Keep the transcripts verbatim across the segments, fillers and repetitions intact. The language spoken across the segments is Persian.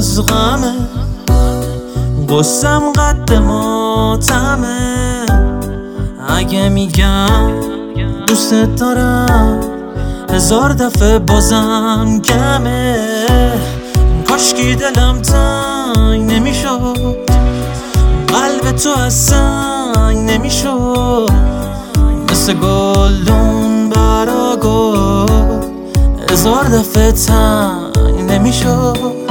از غمه، قصم قد ماتمه. اگه میگم دوست دارم هزار دفعه بازم کمه. کاشکی دلم تنگ نمیشد، قلب تو از سنگ نمیشد، مثل گلدون برا گل هزار دفعه تنگ نمیشد.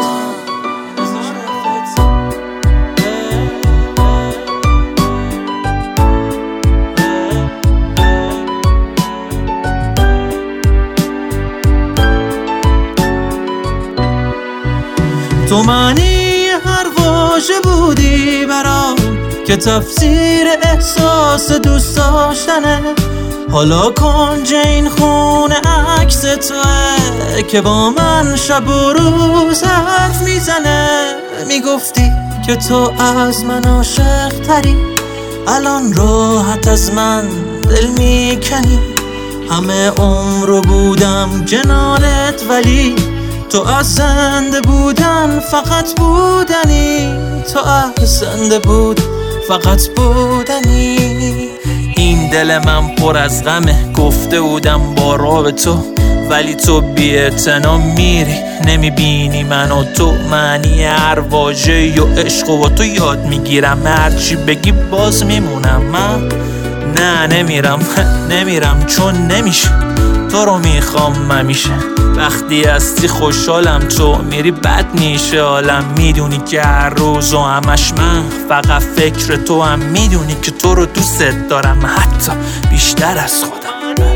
تو معنی هر واژه بودی برام که تفسیر احساس دوست داشتنه. حالا کنج این خونه عکس توه که با من شب و روز حرف میزنه. میگفتی که تو از من عاشق تری، الان راحت از من دل میکنی. همه عمر رو بودم کنارت ولی تو از زنده بودن فقط بودنی. تو از زنده بود فقط بودنی. این دل من پر از غمه، گفته بودم با راه تو ولی تو بی‌اعتنا میری. نمیبینی من و تو معنی هر واژه‌ای و عشق و با تو یاد میگیرم. هرچی بگی باز میمونم. من نه نمیرم نمیرم چون نمیشه. تو رو میخوام همیشه، وقتی هستی خوشحالم، تو میری بد میشه حالم. میدونی که هر روز و همش من فقط فکر تو هم. میدونی که تو رو دوست دارم حتی بیشتر از خودم.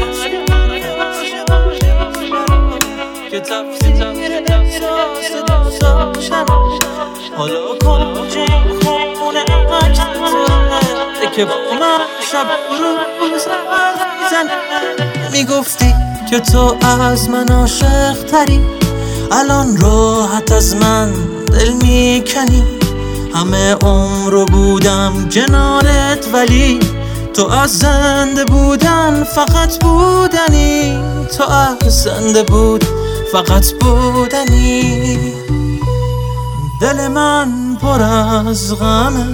حالا کنج این خونه عکس توه که با من شب روز حرف میزنه. میگفتی که تو از من عاشق تری، الان راحت از من دل میکنی. همه عمر رو بودم کنارت ولی تو از زنده بودن فقط بودنی. تو از زنده بود فقط بودنی. دل من پر از غمه،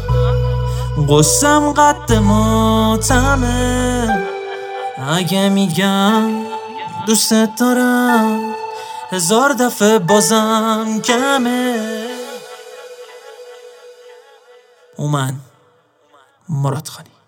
قصم قد ماتمه. اگه میگم دوست دارم هزار دفعه بازم کمه. اومن مراد خانی.